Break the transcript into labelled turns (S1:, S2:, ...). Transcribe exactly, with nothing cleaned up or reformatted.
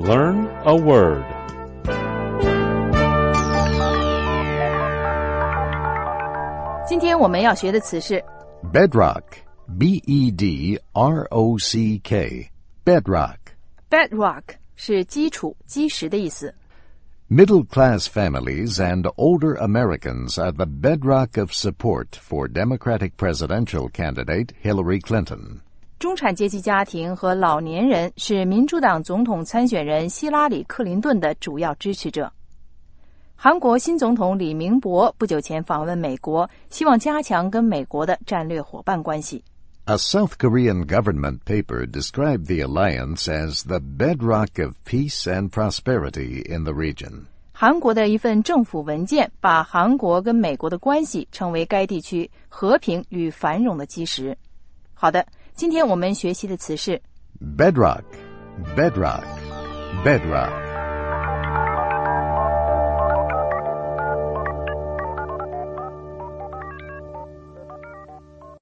S1: Learn a word.
S2: Today 今天我们要学的词是
S3: bedrock, B E D R O C K, bedrock.
S2: bedrock 是基础、基石的意思。
S3: Middle-class families and older Americans are the bedrock of support for Democratic presidential candidate Hillary Clinton.
S2: 中产阶级家庭和老年人是民主党总统参选人希拉里·克林顿的主要支持者。韩国新总统李明博不久前访问美国，希望加强跟美国的战略伙伴关系。
S3: A South Korean government paper described the alliance as the bedrock of peace and prosperity in the region.
S2: 韩国的一份政府文件把韩国跟美国的关系称为该地区和平与繁荣的基石。好的，今天我们学习的词是
S3: bedrock, bedrock, bedrock.